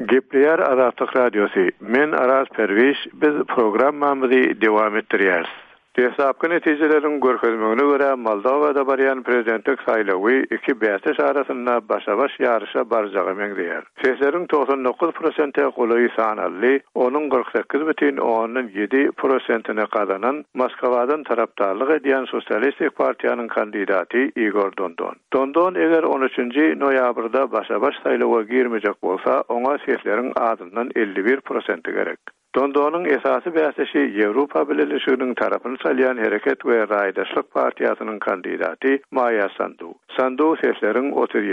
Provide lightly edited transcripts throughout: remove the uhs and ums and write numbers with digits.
Gepleyer Azatlyk Radiosu. Men Aras Perviş, biz programmamyzy dowam etdirýäris. Desapky netijelerin görkezmegine görä Moldowada barýan prezidentlik saýlawy iki bäsleş arasynda başa-baş ýarışa barjagy meňzeýär. Seslerin 99% goly sanally, onuň 48,7%-ni kazanan Moskwadan tarapdarlyk edýän Sosialistik partiýanyň kandidaty Igor Dodon. Dodon eger 13 noýabrda başa-baş saýlawa girmejek bolsa, oňa seslerin azyndan 51% gerek. Dodon'un esasy bäsleşi Ýewropa Birleşiginiň tarapyny salýan Hereket we Raýdaşlyk partiýasynyň kandidaty Maya Sandu. Sandu seslerin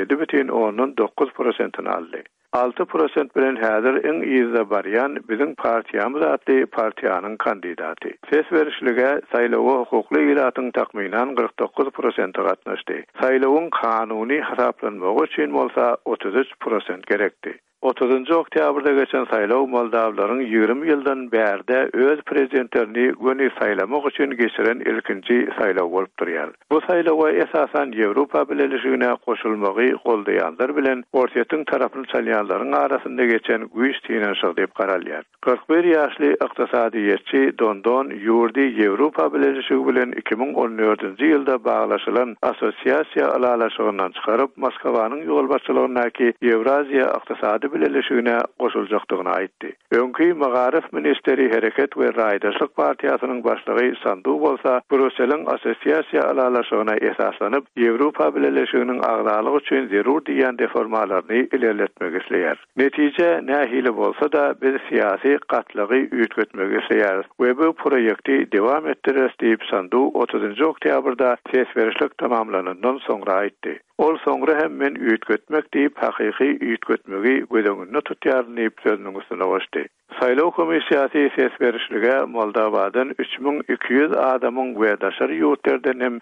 37,9%-ni aldy. 6% bilen häzir iň ýyza barýan biziň partiýamyz atly partiýanyň kandidaty. Ses berişlige saýlawa hukukly ýylatyň takminan 49% gatnaşdy. Saýlawyň kanuny hasaplanmagy üçin bolsa 33% gerekdi. 30 oktýabrda geçen saýlaw Moldawlaryň 20 ýyldan bärde öz prezidentlerini göni saýlamak üçin geçiren ilkinji saýlaw bolup durýar. Bu saýlawa esasan Ýewropa Birleşigine goşulmagy goldaýanlar bilen ortaýatyň tarapyny çalýanlaryň arasynda geçen güýç teňşik diýip garalýar. 41 ýaşly ykdysadyýetçi Dodon ýurdy Ýewropa Birleşigi bilen 2014-nji ýylda baglaşylan assosiasiýa alalaşygyndan çykaryp Moskwanyň ýolbaşçylygynaky Ewraziýa ykdysady Birleşigine goşuljakdygyny aýtdy. Öňkü Magarif ministeri Hereket we Raýdaşlyk partiýasynyň başlygy Sandu bolsa, Brüsseliň assosiasiýa alalaşygyna esaslanyp Ýewropa Birleşiginiň agdalygy üçin zerur diýen reformalaryny ilerletmek isleýär. Netije nähili bolsa da biz siýasy gatlygy üýtgetmek isleýäris we bu proýekti dowam etdirýäris diýip Sandu 30 oktýabrda ses berişlik tamamlanandan soňra aýtdy. Ol soňra hem men üýtgetmek diýip hakyky üýtgetmegi gödöňünde tutýaryn diýip sözüniň üstüne goşdy. Saýlaw komissiýasy ses berişlige Moldawadan 3200 adamyň we daşary ýurtlardan hem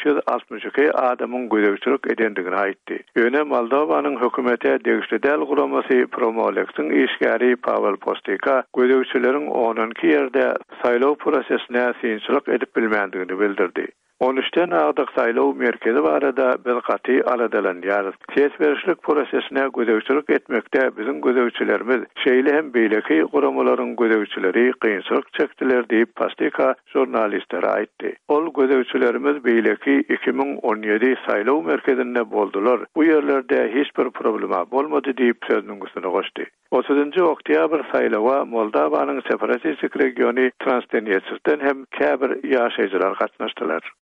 562 adamyň gödökçilik edendigini aýtdy. Ýöne Moldowanyň hökümete degişli däl guramasy Promolexiň işgäri Pavel Postika gödökçileriň 10-nki ýerde saýlaw prosesine synçylyk edip bilmändigini bildirdi. 13-ten agdyk saýlaw merkezi barada bir gaty aladalanýar. Ses berişlik prosesine gödökçilik etmekde biziň gödökçilerimiz şeýle hem beýleki guramalaryň gödökçileri kynçylyk çekdiler diýip Postika jurnalistlere aýtdy. Ol gödökçilerimiz beýleki 2017 saýlaw merkezinde boldular. Bu ýerlerde hiç bir problema bolmady diýip sözüniň üstüne goşdy. 30 oktýabr saýlawa Moldawanyň separatistik regiony Transdniestrden hem käbir ýaşaýjylar gatnaşdylar.